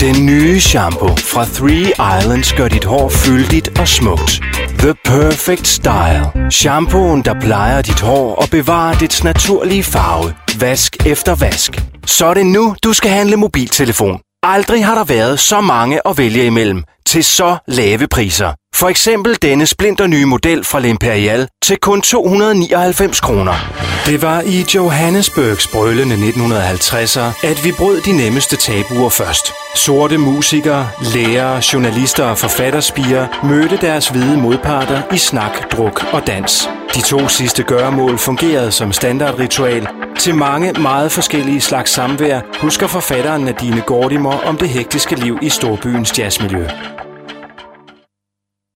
Den nye shampoo fra 3 Islands gør dit hår fyldigt og smukt. The Perfect Style. Shampooen, der plejer dit hår og bevarer dets naturlige farve. Vask efter vask. Så er det nu, du skal handle mobiltelefon. Aldrig har der været så mange at vælge imellem til så lave priser. For eksempel denne splinternye model fra L'Imperial til kun 299 kroner. Det var i Johannesburgs brølende 1950'er, at vi brød de nemmeste tabuer først. Sorte musikere, lærere, journalister og forfatterspirer mødte deres hvide modparter i snak, druk og dans. De 2 sidste gøremål fungerede som standardritual. Til mange meget forskellige slags samvær husker forfatteren Nadine Gordimer om det hektiske liv i storbyens jazzmiljø.